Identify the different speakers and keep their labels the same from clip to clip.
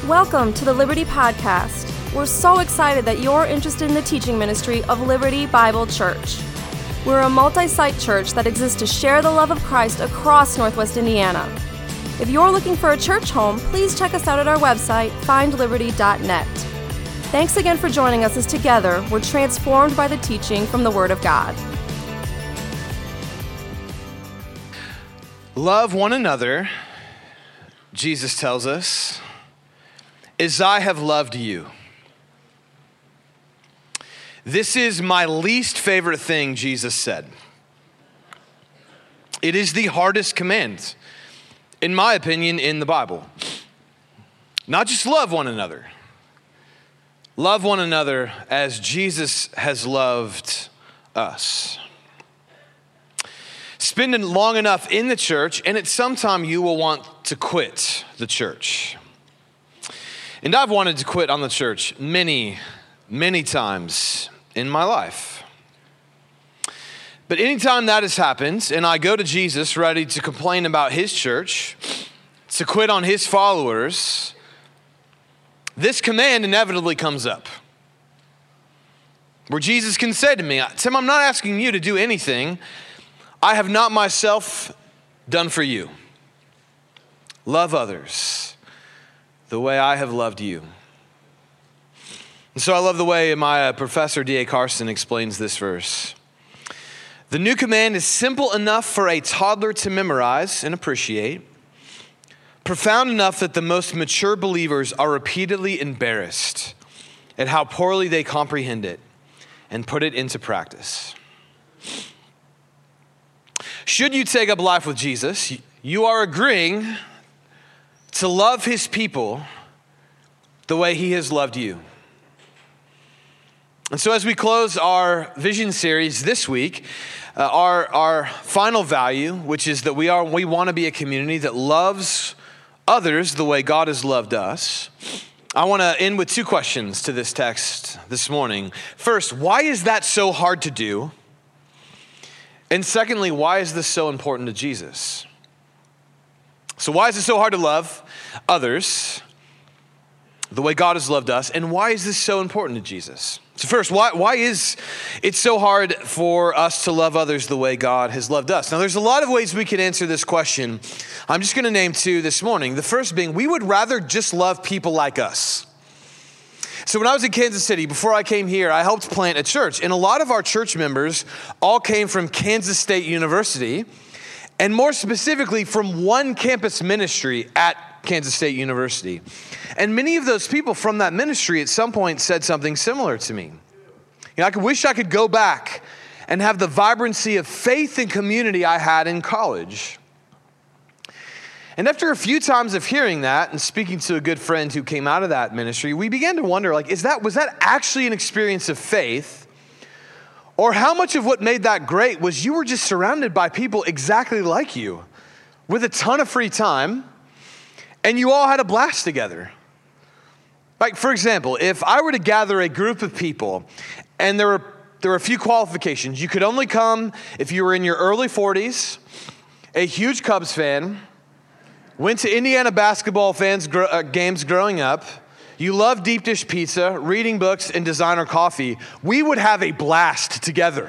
Speaker 1: Welcome to the Liberty Podcast. We're so excited that you're interested in the teaching ministry of Liberty Bible Church. We're a multi-site church that exists to share the love of Christ across Northwest Indiana. If you're looking for a church home, please check us out at our website, findliberty.net. Thanks again for joining us as together we're transformed by the teaching from the Word of God.
Speaker 2: Love one another, Jesus tells us, as I have loved you. This is my least favorite thing Jesus said. It is the hardest command, in my opinion, in the Bible. Not just love one another. Love one another as Jesus has loved us. Spending long enough in the church, and at some time you will want to quit the church. And I've wanted to quit on the church many, many times in my life. But anytime that has happened, and I go to Jesus ready to complain about his church, to quit on his followers, this command inevitably comes up. Where Jesus can say to me, Tim, I'm not asking you to do anything I have not myself done for you. Love others the way I have loved you. And so I love the way my professor, D.A. Carson, explains this verse. The new command is simple enough for a toddler to memorize and appreciate, profound enough that the most mature believers are repeatedly embarrassed at how poorly they comprehend it and put it into practice. Should you take up life with Jesus, you are agreeing to love his people the way he has loved you. And so as we close our vision series this week, our final value, which is that we want to be a community that loves others the way God has loved us. I want to end with two questions to this text this morning. First, why is that so hard to do? And secondly, why is this so important to Jesus? So why is it so hard to love others the way God has loved us? And why is this so important to Jesus? So first, why is it so hard for us to love others the way God has loved us? Now, there's a lot of ways we could answer this question. I'm just going to name two this morning. The first being, we would rather just love people like us. So when I was in Kansas City, before I came here, I helped plant a church. And a lot of our church members all came from Kansas State University, and more specifically from one campus ministry at Kansas State University. And many of those people from that ministry at some point said something similar to me. I wish I could go back and have the vibrancy of faith and community I had in college. And after a few times of hearing that and speaking to a good friend who came out of that ministry, we began to wonder, was that actually an experience of faith? Or how much of what made that great was you were just surrounded by people exactly like you with a ton of free time, and you all had a blast together. Like, for example, if I were to gather a group of people, and there were a few qualifications. You could only come if you were in your early 40s, a huge Cubs fan, went to Indiana basketball games growing up, you love deep dish pizza, reading books, and designer coffee, we would have a blast together.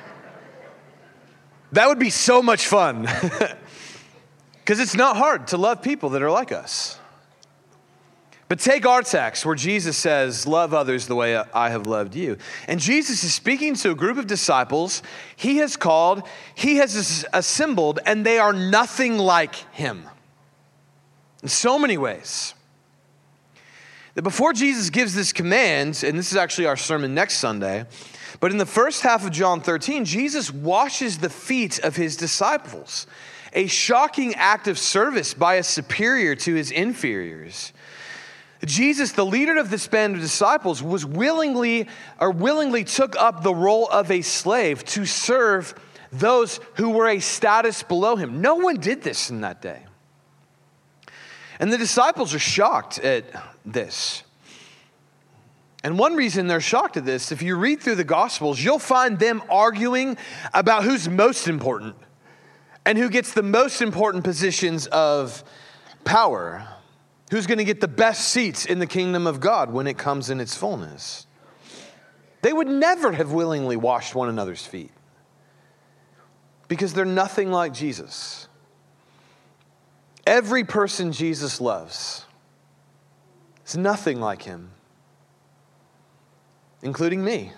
Speaker 2: That would be so much fun. Because it's not hard to love people that are like us. But take our text where Jesus says, love others the way I have loved you. And Jesus is speaking to a group of disciples he has assembled, and they are nothing like him. In so many ways. That before Jesus gives this command, and this is actually our sermon next Sunday, but in the first half of John 13, Jesus washes the feet of his disciples. A shocking act of service by a superior to his inferiors. Jesus, the leader of this band of disciples, willingly took up the role of a slave to serve those who were a status below him. No one did this in that day. And the disciples are shocked at this. And one reason they're shocked at this, if you read through the Gospels, you'll find them arguing about who's most important and who gets the most important positions of power. Who's going to get the best seats in the kingdom of God when it comes in its fullness? They would never have willingly washed one another's feet because they're nothing like Jesus. Every person Jesus loves is nothing like him, including me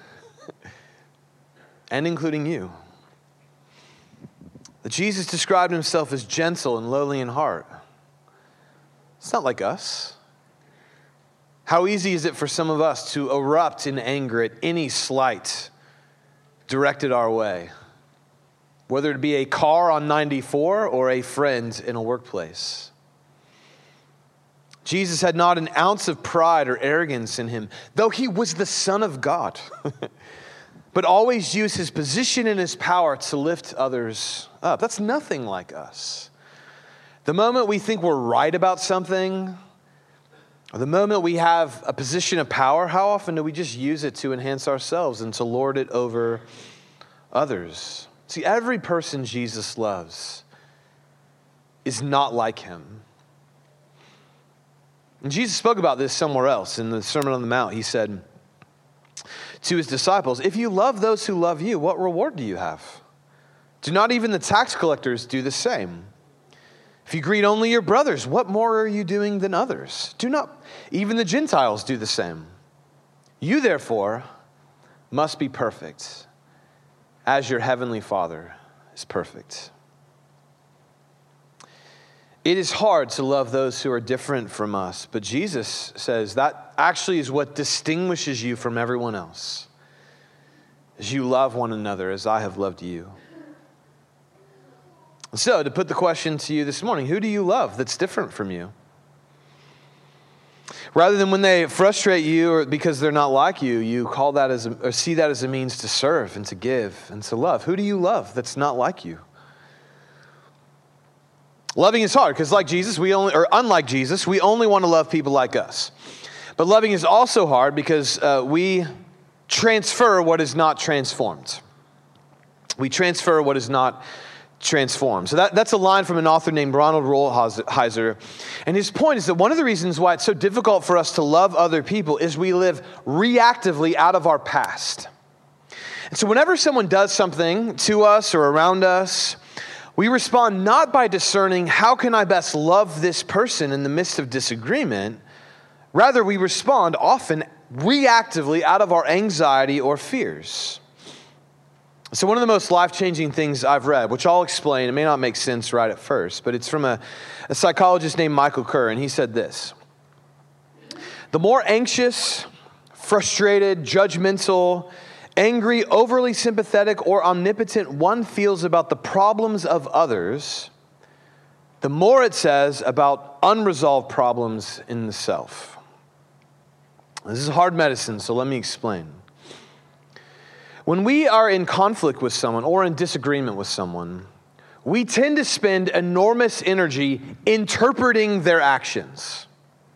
Speaker 2: and including you. That Jesus described himself as gentle and lowly in heart. It's not like us. How easy is it for some of us to erupt in anger at any slight directed our way, whether it be a car on 94 or a friend in a workplace? Jesus had not an ounce of pride or arrogance in him, though he was the Son of God, but always used his position and his power to lift others up. That's nothing like us. The moment we think we're right about something, or the moment we have a position of power, how often do we just use it to enhance ourselves and to lord it over others? See, every person Jesus loves is not like him. And Jesus spoke about this somewhere else in the Sermon on the Mount. He said to his disciples, "If you love those who love you, what reward do you have? Do not even the tax collectors do the same? If you greet only your brothers, what more are you doing than others? Do not even the Gentiles do the same? You, therefore, must be perfect, as your heavenly Father is perfect." It is hard to love those who are different from us, but Jesus says that actually is what distinguishes you from everyone else, is you love one another as I have loved you. So, to put the question to you this morning, who do you love that's different from you? Rather than when they frustrate you or because they're not like you, you call that or see that as a means to serve and to give and to love. Who do you love that's not like you? Loving is hard because unlike Jesus, we only want to love people like us. But loving is also hard because we transfer what is not transformed. We transfer what is not transformed. So that's a line from an author named Ronald Rolheiser. And his point is that one of the reasons why it's so difficult for us to love other people is we live reactively out of our past. And so whenever someone does something to us or around us, we respond not by discerning how can I best love this person in the midst of disagreement. Rather, we respond often reactively out of our anxiety or fears. So one of the most life-changing things I've read, which I'll explain, it may not make sense right at first, but it's from a psychologist named Michael Kerr, and he said this: the more anxious, frustrated, judgmental, angry, overly sympathetic, or omnipotent one feels about the problems of others, the more it says about unresolved problems in the self. This is hard medicine, so let me explain. When we are in conflict with someone or in disagreement with someone, we tend to spend enormous energy interpreting their actions,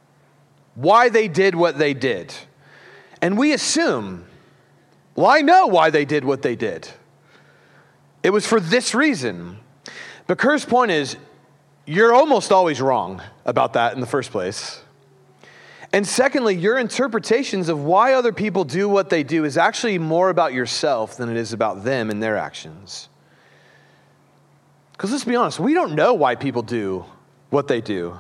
Speaker 2: why they did what they did. And we assume, well, I know why they did what they did. It was for this reason. But Kerr's point is, you're almost always wrong about that in the first place. And secondly, your interpretations of why other people do what they do is actually more about yourself than it is about them and their actions. Because let's be honest, we don't know why people do what they do.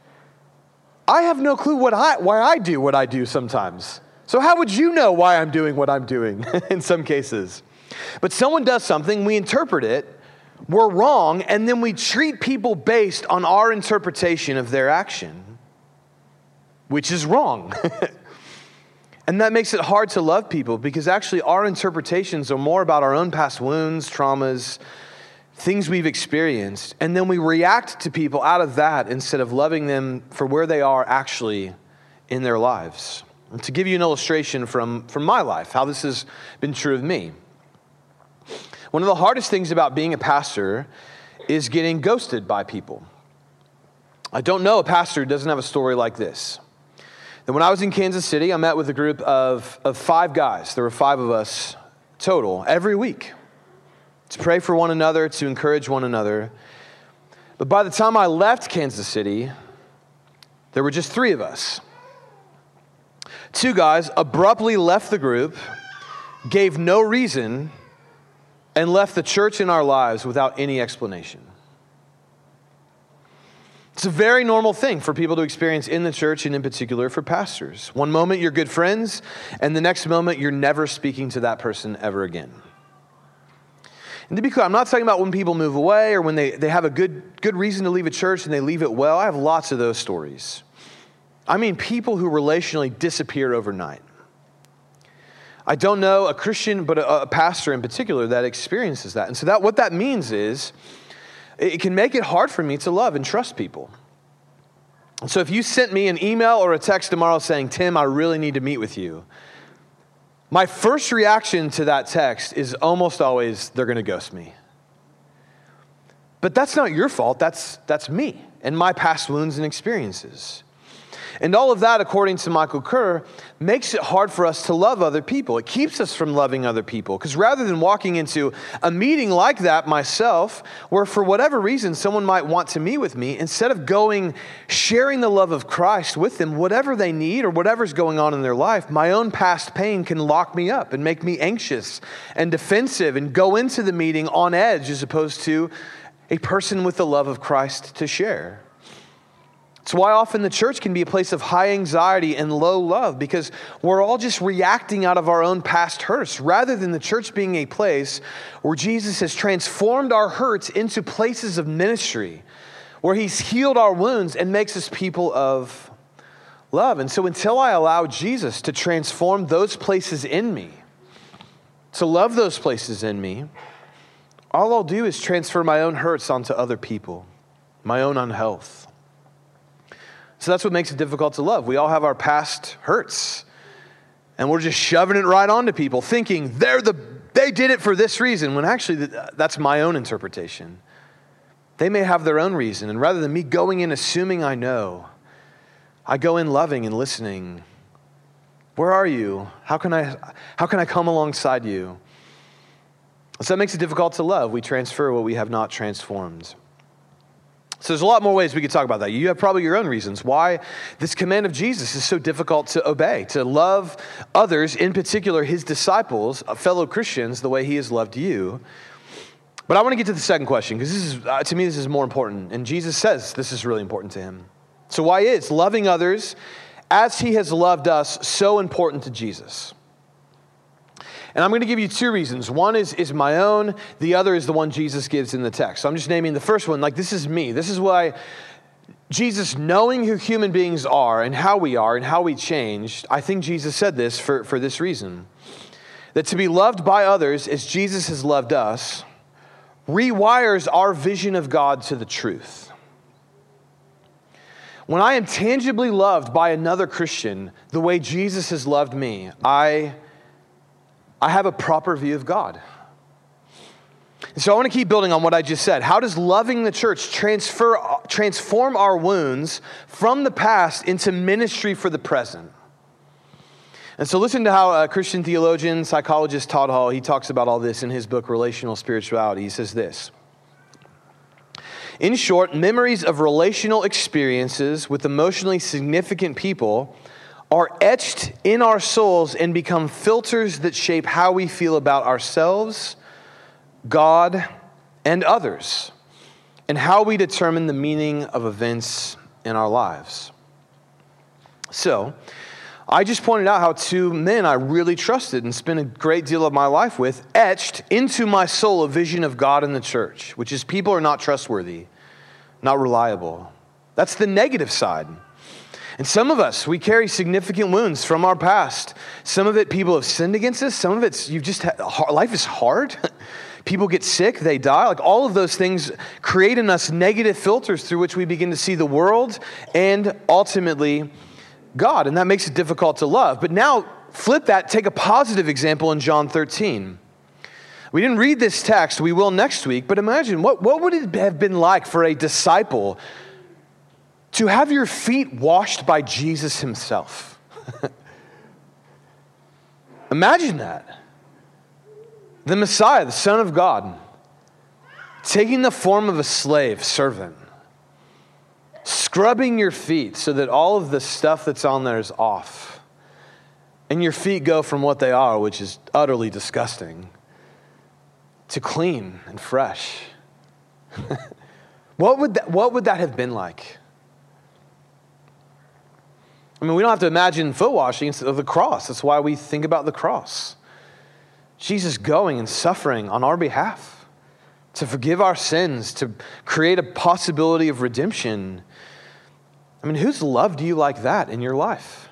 Speaker 2: I have no clue why I do what I do sometimes. So how would you know why I'm doing what I'm doing in some cases? But someone does something, we interpret it, we're wrong, and then we treat people based on our interpretation of their action, which is wrong. And that makes it hard to love people because actually our interpretations are more about our own past wounds, traumas, things we've experienced, and then we react to people out of that instead of loving them for where they are actually in their lives. And to give you an illustration from my life, how this has been true of me. One of the hardest things about being a pastor is getting ghosted by people. I don't know a pastor who doesn't have a story like this. And when I was in Kansas City, I met with a group of 5 guys. There were 5 of us total every week to pray for one another, to encourage one another. But by the time I left Kansas City, There were just 3 of us. 2 guys abruptly left the group, gave no reason, and left the church in our lives without any explanation. It's a very normal thing for people to experience in the church, and in particular for pastors. One moment you're good friends, and the next moment you're never speaking to that person ever again. And to be clear, I'm not talking about when people move away or when they have a good reason to leave a church and they leave it well. I have lots of those stories. I mean people who relationally disappear overnight. I don't know a Christian, but a pastor in particular that experiences that. And so what that means is it can make it hard for me to love and trust people. And so if you sent me an email or a text tomorrow saying, Tim, I really need to meet with you, my first reaction to that text is almost always, they're going to ghost me. But that's not your fault. That's me and my past wounds and experiences. And all of that, according to Michael Kerr, makes it hard for us to love other people. It keeps us from loving other people. Because rather than walking into a meeting like that myself, where for whatever reason someone might want to meet with me, instead of going, sharing the love of Christ with them, whatever they need or whatever's going on in their life, my own past pain can lock me up and make me anxious and defensive and go into the meeting on edge as opposed to a person with the love of Christ to share. It's why often the church can be a place of high anxiety and low love, because we're all just reacting out of our own past hurts, rather than the church being a place where Jesus has transformed our hurts into places of ministry, where he's healed our wounds and makes us people of love. And so until I allow Jesus to transform those places in me, to love those places in me, all I'll do is transfer my own hurts onto other people, my own unhealth. So that's what makes it difficult to love. We all have our past hurts, and we're just shoving it right onto people, thinking they did it for this reason, when actually that's my own interpretation. They may have their own reason, and rather than me going in assuming I know, I go in loving and listening. Where are you? How can I come alongside you? So that makes it difficult to love. We transfer what we have not transformed. So there's a lot more ways we could talk about that. You have probably your own reasons why this command of Jesus is so difficult to obey, to love others, in particular his disciples, fellow Christians, the way he has loved you. But I want to get to the second question, because to me this is more important. And Jesus says this is really important to him. So why is loving others as he has loved us so important to Jesus? And I'm going to give you 2 reasons. One is my own. The other is the one Jesus gives in the text. So I'm just naming the first one, like this is me. This is why Jesus, knowing who human beings are and how we changed, I think Jesus said this for this reason. That to be loved by others as Jesus has loved us rewires our vision of God to the truth. When I am tangibly loved by another Christian the way Jesus has loved me, I have a proper view of God. And so I want to keep building on what I just said. How does loving the church transform our wounds from the past into ministry for the present? And so listen to how a Christian theologian, psychologist Todd Hall, he talks about all this in his book, Relational Spirituality. He says this: in short, memories of relational experiences with emotionally significant people are etched in our souls and become filters that shape how we feel about ourselves, God, and others, and how we determine the meaning of events in our lives. So, I just pointed out how 2 men I really trusted and spent a great deal of my life with etched into my soul a vision of God in the church, which is people are not trustworthy, not reliable. That's the negative side. And some of us, we carry significant wounds from our past. Some of it, people have sinned against us. Some of it's, life is hard. People get sick, they die. Like all of those things create in us negative filters through which we begin to see the world and ultimately God. And that makes it difficult to love. But now flip that, take a positive example in John 13. We didn't read this text, we will next week, but imagine what would it have been like for a disciple to have your feet washed by Jesus himself? Imagine that. The Messiah, the Son of God, taking the form of a slave, servant, scrubbing your feet so that all of the stuff that's on there is off. And your feet go from what they are, which is utterly disgusting, to clean and fresh. What would that have been like? I mean, we don't have to imagine foot washing instead of the cross. That's why we think about the cross. Jesus going and suffering on our behalf to forgive our sins, to create a possibility of redemption. I mean, whose love do you like that in your life?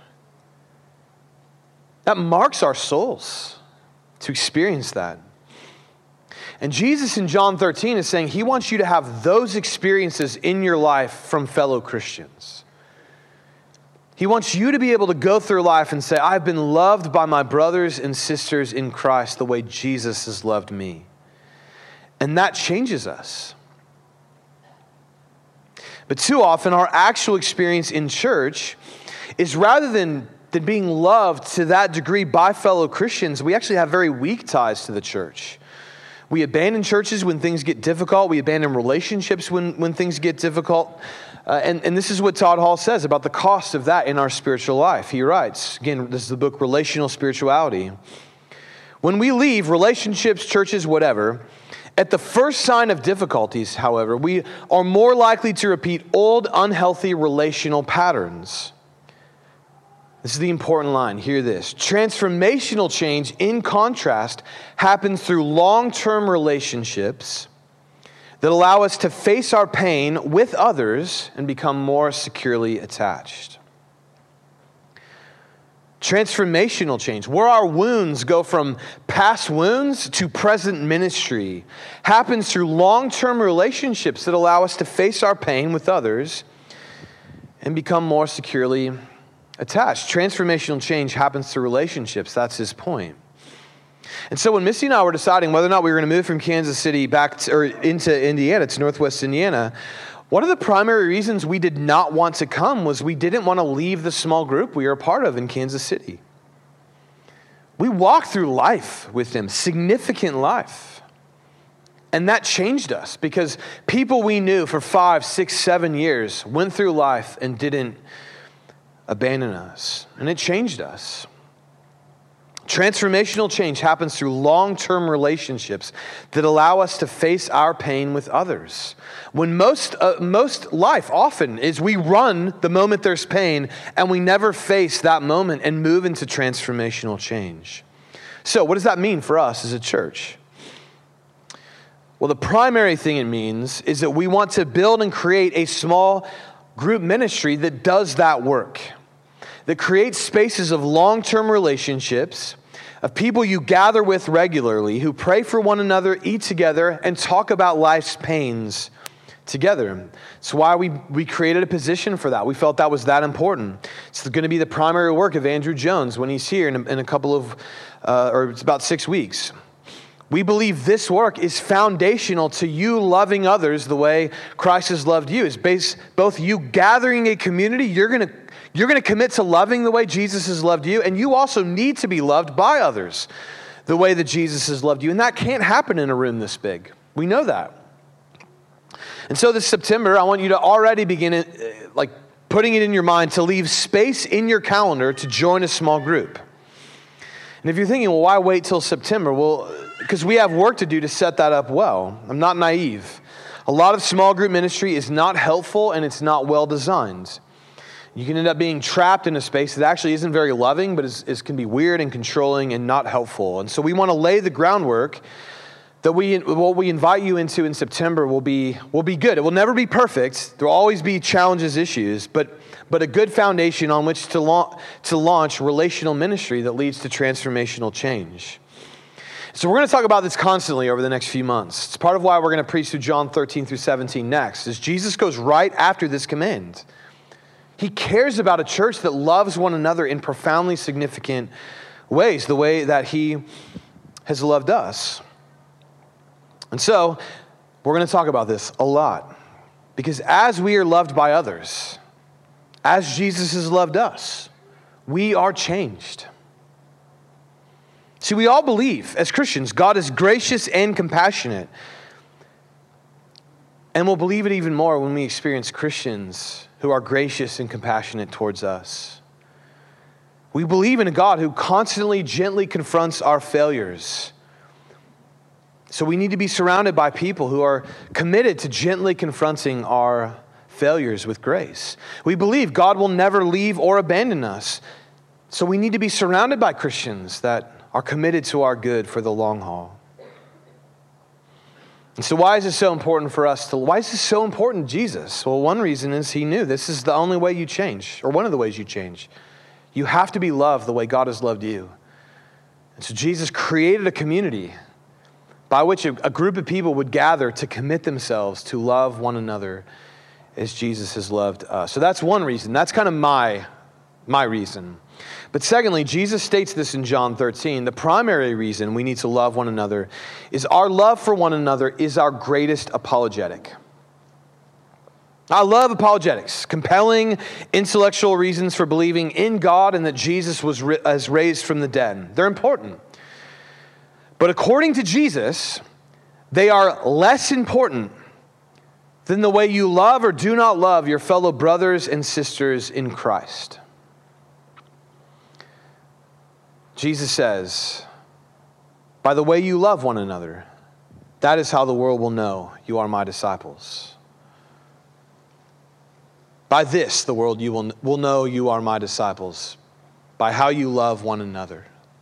Speaker 2: That marks our souls to experience that. And Jesus in John 13 is saying he wants you to have those experiences in your life from fellow Christians. He wants you to be able to go through life and say, I've been loved by my brothers and sisters in Christ the way Jesus has loved me. And that changes us. But too often, our actual experience in church is rather than being loved to that degree by fellow Christians, we actually have very weak ties to the church. We abandon churches when things get difficult. We abandon relationships when things get difficult. And this is what Todd Hall says about the cost of that in our spiritual life. He writes, again, this is the book Relational Spirituality. When we leave relationships, churches, whatever, at the first sign of difficulties, however, we are more likely to repeat old, unhealthy relational patterns. This is the important line. Hear this. Transformational change, in contrast, happens through long-term relationships that allow us to face our pain with others and become more securely attached. Transformational change, where our wounds go from past wounds to present ministry, happens through long-term relationships that allow us to face our pain with others and become more securely attached. Transformational change happens through relationships. That's his point. And so when Missy and I were deciding whether or not we were going to move from Kansas City back into Indiana, to Northwest Indiana, one of the primary reasons we did not want to come was we didn't want to leave the small group we were a part of in Kansas City. We walked through life with them, significant life. And that changed us because people we knew for 5, 6, 7 years went through life and didn't abandon us. And it changed us. Transformational change happens through long-term relationships that allow us to face our pain with others. When most life often is we run the moment there's pain and we never face that moment and move into transformational change. So what does that mean for us as a church? Well, the primary thing it means is that we want to build and create a small group ministry that does that work, that creates spaces of long-term relationships, of people you gather with regularly, who pray for one another, eat together, and talk about life's pains together. It's why we created a position for that. We felt that was that important. It's going to be the primary work of Andrew Jones when he's here in a couple of, or it's about 6 weeks. We believe this work is foundational to you loving others the way Christ has loved you. It's based both you gathering a community, you're going to commit to loving the way Jesus has loved you, and you also need to be loved by others the way that Jesus has loved you. And that can't happen in a room this big. We know that. And so this September, I want you to already begin putting it in your mind to leave space in your calendar to join a small group. And if you're thinking, well, why wait till September? Well, because we have work to do to set that up well. I'm not naive. A lot of small group ministry is not helpful and it's not well designed. You can end up being trapped in a space that actually isn't very loving, but can be weird and controlling and not helpful. And so we want to lay the groundwork that what we invite you into in September will be good. It will never be perfect. There will always be challenges, issues, but a good foundation on which to launch relational ministry that leads to transformational change. So we're going to talk about this constantly over the next few months. It's part of why we're going to preach through John 13 through 17 next, is Jesus goes right after this command. He cares about a church that loves one another in profoundly significant ways, the way that he has loved us. And so we're going to talk about this a lot, because as we are loved by others, as Jesus has loved us, we are changed. See, we all believe as Christians, God is gracious and compassionate. And we'll believe it even more when we experience Christians who are gracious and compassionate towards us. We believe in a God who constantly, gently confronts our failures. So we need to be surrounded by people who are committed to gently confronting our failures with grace. We believe God will never leave or abandon us. So we need to be surrounded by Christians that are committed to our good for the long haul. And so why is this so important for us? Why is this so important to Jesus? Well, one reason is he knew this is the only way you change, or one of the ways you change. You have to be loved the way God has loved you. And so Jesus created a community by which a group of people would gather to commit themselves to love one another as Jesus has loved us. So that's one reason. That's kind of my reason. But secondly, Jesus states this in John 13. The primary reason we need to love one another is our love for one another is our greatest apologetic. I love apologetics, compelling intellectual reasons for believing in God and that Jesus was raised from the dead. They're important. But according to Jesus, they are less important than the way you love or do not love your fellow brothers and sisters in Christ. Jesus says, by the way you love one another, that is how the world will know you are my disciples. By this, the world will know you are my disciples, by how you love one another.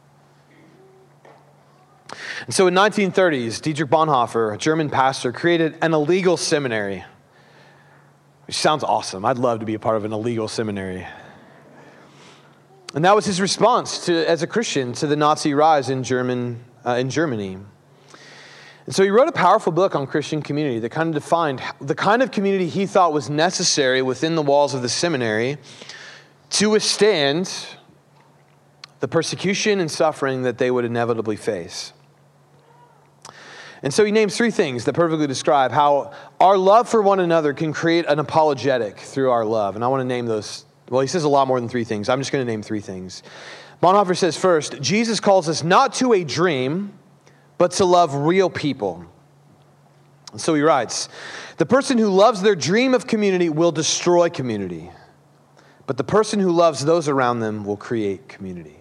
Speaker 2: And so in 1930s, Dietrich Bonhoeffer, a German pastor, created an illegal seminary, which sounds awesome. I'd love to be a part of an illegal seminary. And that was his response as a Christian to the Nazi rise in Germany. And so he wrote a powerful book on Christian community that kind of defined the kind of community he thought was necessary within the walls of the seminary to withstand the persecution and suffering that they would inevitably face. And so he names three things that perfectly describe how our love for one another can create an apologetic through our love. And I want to name those. Well, he says a lot more than three things. I'm just going to name three things. Bonhoeffer says first, Jesus calls us not to a dream, but to love real people. And so he writes, the person who loves their dream of community will destroy community, but the person who loves those around them will create community.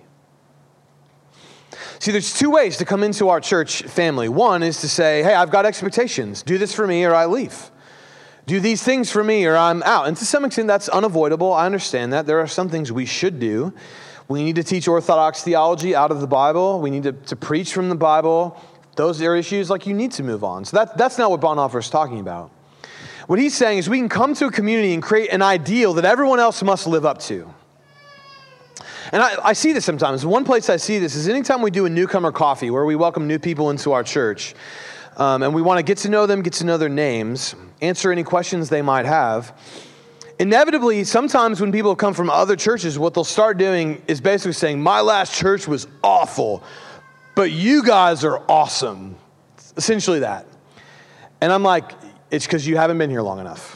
Speaker 2: See, there's two ways to come into our church family. One is to say, hey, I've got expectations. Do this for me or I leave. Do these things for me or I'm out. And to some extent, that's unavoidable. I understand that. There are some things we should do. We need to teach orthodox theology out of the Bible. We need to preach from the Bible. Those are issues like you need to move on. So that's not what Bonhoeffer is talking about. What he's saying is we can come to a community and create an ideal that everyone else must live up to. And I see this sometimes. One place I see this is anytime we do a newcomer coffee where we welcome new people into our church, and we want to get to know them, get to know their names, answer any questions they might have. Inevitably, sometimes when people come from other churches, what they'll start doing is basically saying, my last church was awful, but you guys are awesome. Essentially that. And I'm like, it's because you haven't been here long enough.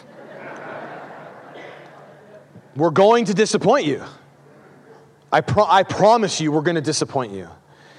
Speaker 2: We're going to disappoint you. I promise you we're going to disappoint you.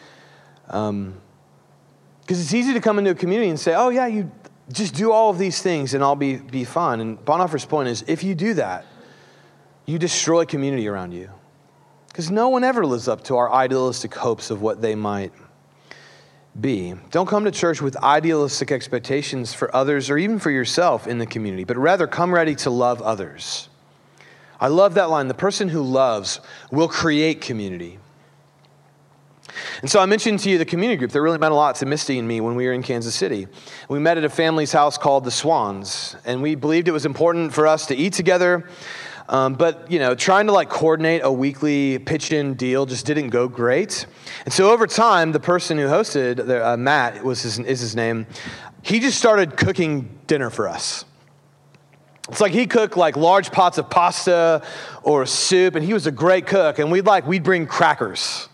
Speaker 2: Because it's easy to come into a community and say, oh yeah, you just do all of these things and I'll be fine. And Bonhoeffer's point is, if you do that, you destroy community around you. Because no one ever lives up to our idealistic hopes of what they might be. Don't come to church with idealistic expectations for others or even for yourself in the community, but rather come ready to love others. I love that line. The person who loves will create community. And so I mentioned to you the community group that really meant a lot to Misty and me when we were in Kansas City. We met at a family's house called the Swans, and we believed it was important for us to eat together. But, trying to coordinate a weekly pitch-in deal just didn't go great. And so over time, the person who hosted, Matt is his name, he just started cooking dinner for us. It's like he cooked large pots of pasta or soup, and he was a great cook, and we'd bring crackers.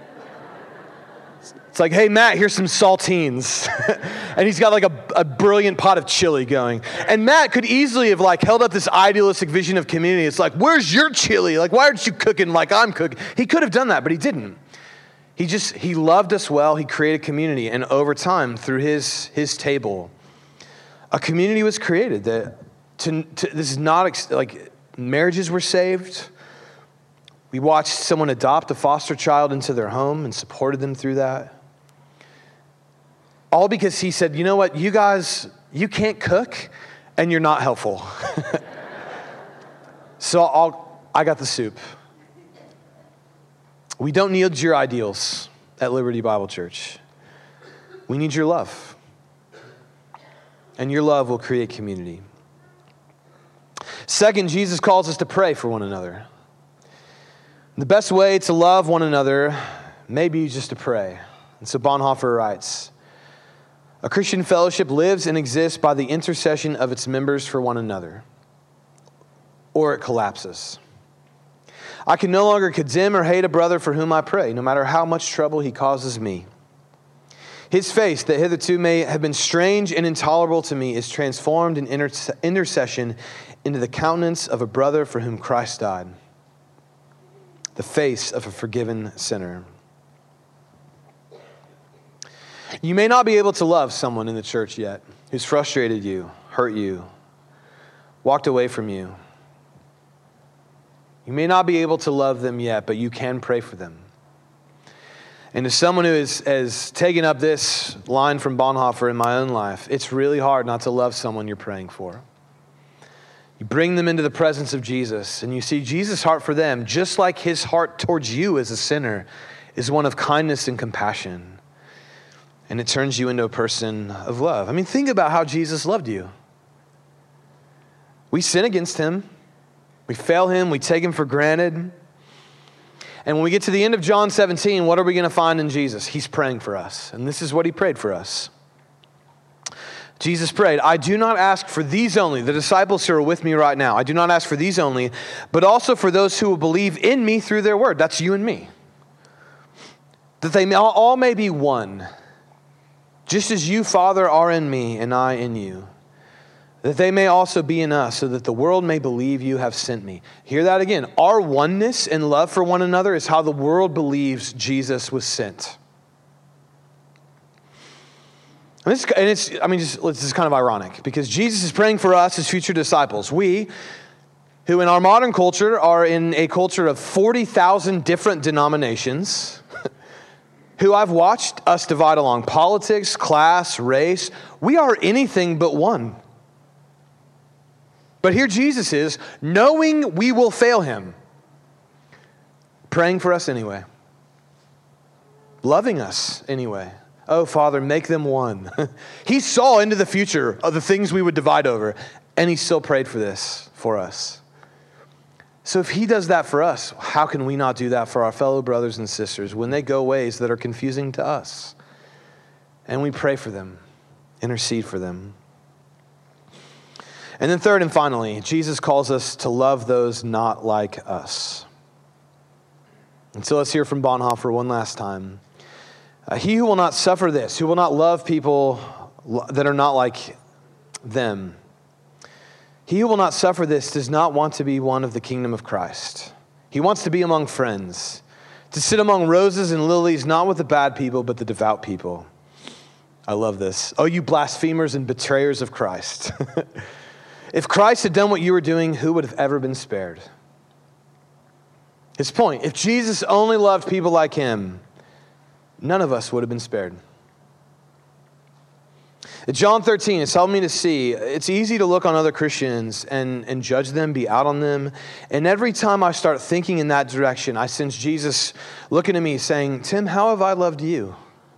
Speaker 2: It's like, hey, Matt, here's some saltines. And he's got a brilliant pot of chili going. And Matt could easily have held up this idealistic vision of community. It's like, where's your chili? Why aren't you cooking like I'm cooking? He could have done that, but he didn't. He loved us well. He created community. And over time, through his table, a community was created that this is not like marriages were saved. We watched someone adopt a foster child into their home and supported them through that. All because he said, you know what, you guys, you can't cook and you're not helpful. So I got the soup. We don't need your ideals at Liberty Bible Church. We need your love. And your love will create community. Second, Jesus calls us to pray for one another. The best way to love one another may be just to pray. And so Bonhoeffer writes, a Christian fellowship lives and exists by the intercession of its members for one another, or it collapses. I can no longer condemn or hate a brother for whom I pray, no matter how much trouble he causes me. His face, that hitherto may have been strange and intolerable to me, is transformed in intercession into the countenance of a brother for whom Christ died, the face of a forgiven sinner. You may not be able to love someone in the church yet who's frustrated you, hurt you, walked away from you. You may not be able to love them yet, but you can pray for them. And as someone who has taken up this line from Bonhoeffer in my own life, it's really hard not to love someone you're praying for. You bring them into the presence of Jesus, and you see Jesus' heart for them, just like his heart towards you as a sinner, is one of kindness and compassion. And it turns you into a person of love. I mean, think about how Jesus loved you. We sin against him. We fail him. We take him for granted. And when we get to the end of John 17, what are we going to find in Jesus? He's praying for us. And this is what he prayed for us. Jesus prayed, I do not ask for these only, the disciples who are with me right now. I do not ask for these only, but also for those who will believe in me through their word. That's you and me. That they all may be one, just as you, Father, are in me and I in you. That they may also be in us, so that the world may believe you have sent me. Hear that again. Our oneness and love for one another is how the world believes Jesus was sent. This is kind of ironic because Jesus is praying for us as future disciples. We, who in our modern culture are in a culture of 40,000 different denominations, who I've watched us divide along politics, class, race, we are anything but one. But here Jesus is, knowing we will fail him, praying for us anyway, loving us anyway. Oh, Father, make them one. He saw into the future of the things we would divide over, and he still prayed for this for us. So if he does that for us, how can we not do that for our fellow brothers and sisters when they go ways that are confusing to us? And we pray for them, intercede for them. And then third and finally, Jesus calls us to love those not like us. And so let's hear from Bonhoeffer one last time. He who will not suffer this, who will not love people that are not like them, he who will not suffer this does not want to be one of the kingdom of Christ. He wants to be among friends, to sit among roses and lilies, not with the bad people, but the devout people. I love this. Oh, you blasphemers and betrayers of Christ. If Christ had done what you were doing, who would have ever been spared? His point, if Jesus only loved people like him, none of us would have been spared. In John 13, it's helped me to see, it's easy to look on other Christians and judge them, be out on them. And every time I start thinking in that direction, I sense Jesus looking at me saying, Tim, how have I loved you?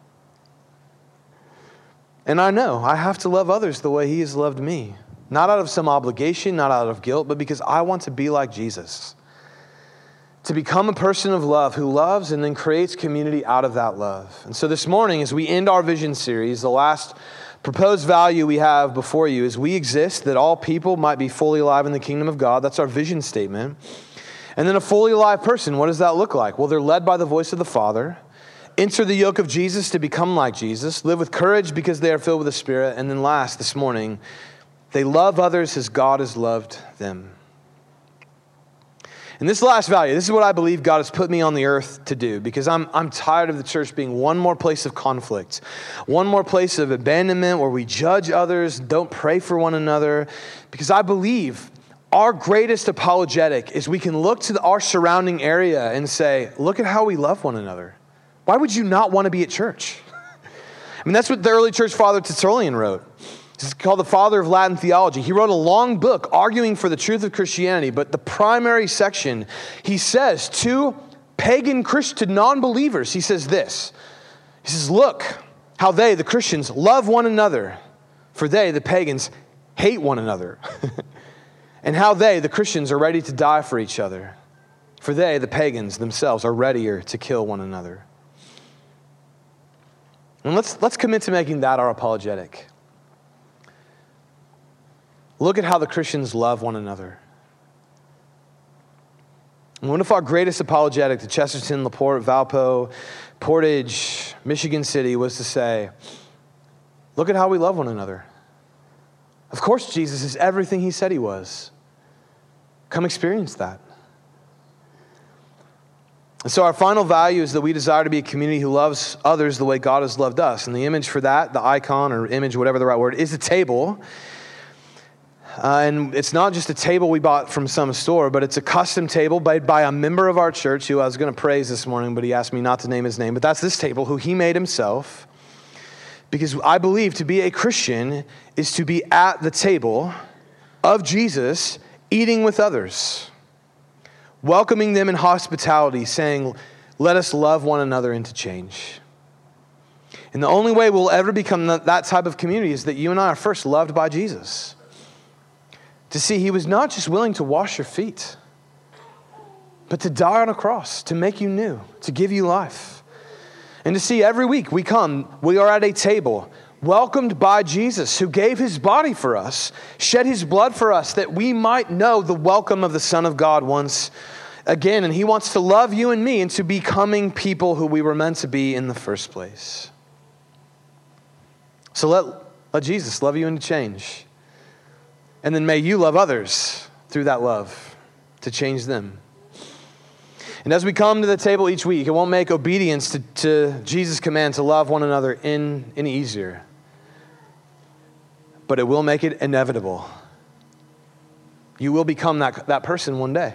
Speaker 2: And I know I have to love others the way he has loved me. Not out of some obligation, not out of guilt, but because I want to be like Jesus. To become a person of love who loves and then creates community out of that love. And so this morning, as we end our vision series, the last proposed value we have before you is we exist that all people might be fully alive in the kingdom of God. That's our vision statement. And then a fully alive person, what does that look like? Well, they're led by the voice of the Father, enter the yoke of Jesus to become like Jesus, live with courage because they are filled with the Spirit. And then last, this morning, they love others as God has loved them. And this last value, this is what I believe God has put me on the earth to do, because I'm tired of the church being one more place of conflict, one more place of abandonment where we judge others, don't pray for one another, because I believe our greatest apologetic is we can look to our surrounding area and say, look at how we love one another. Why would you not want to be at church? I mean, that's what the early church father Tertullian wrote. He's called the father of Latin theology. He wrote a long book arguing for the truth of Christianity, but the primary section, he says to pagan Christians, to non-believers, he says this. He says, look how they, the Christians, love one another, for they, the pagans, hate one another. And how they, the Christians, are ready to die for each other, for they, the pagans themselves, are readier to kill one another. And let's commit to making that our apologetic. Look at how the Christians love one another. And one of our greatest apologetic to Chesterton, LaPorte, Valpo, Portage, Michigan City was to say, look at how we love one another. Of course, Jesus is everything he said he was. Come experience that. And so our final value is that we desire to be a community who loves others the way God has loved us. And the image for that, the icon or image, whatever the right word, is a table. And it's not just a table we bought from some store, but it's a custom table made by a member of our church who I was going to praise this morning, but he asked me not to name his name. But that's this table, who he made himself. Because I believe to be a Christian is to be at the table of Jesus, eating with others, welcoming them in hospitality, saying, let us love one another into change. And the only way we'll ever become that type of community is that you and I are first loved by Jesus. To see he was not just willing to wash your feet, but to die on a cross, to make you new, to give you life. And to see every week we are at a table, welcomed by Jesus, who gave his body for us, shed his blood for us, that we might know the welcome of the Son of God once again. And he wants to love you and me into becoming people who we were meant to be in the first place. So let Jesus love you into change. And then may you love others through that love to change them. And as we come to the table each week, it won't make obedience to Jesus' command to love one another any easier. But it will make it inevitable. You will become that person one day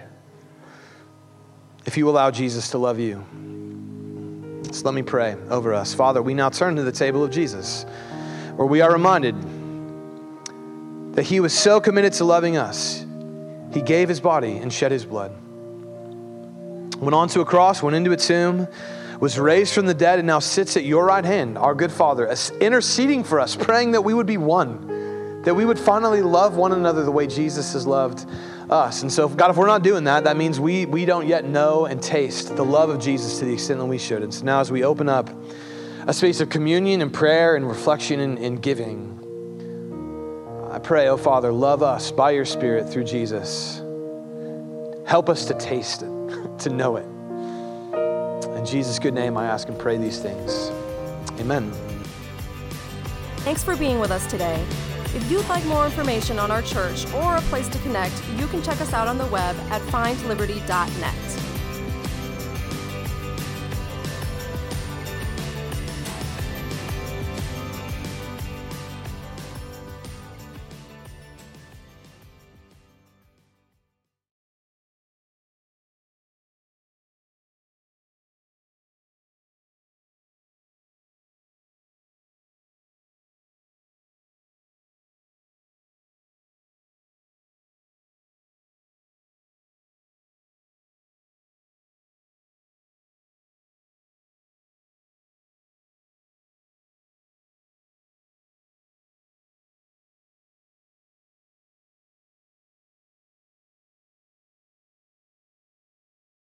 Speaker 2: if you allow Jesus to love you. So let me pray over us. Father, we now turn to the table of Jesus, where we are reminded that he was so committed to loving us, he gave his body and shed his blood. Went onto a cross, went into a tomb, was raised from the dead, and now sits at your right hand, our good Father, interceding for us, praying that we would be one, that we would finally love one another the way Jesus has loved us. And so, God, if we're not doing that, that means we don't yet know and taste the love of Jesus to the extent that we should. And so now as we open up a space of communion and prayer and reflection and giving, I pray, oh Father, love us by your Spirit through Jesus. Help us to taste it, to know it. In Jesus' good name, I ask and pray these things. Amen.
Speaker 1: Thanks for being with us today. If you'd like more information on our church or a place to connect, you can check us out on the web at findliberty.net.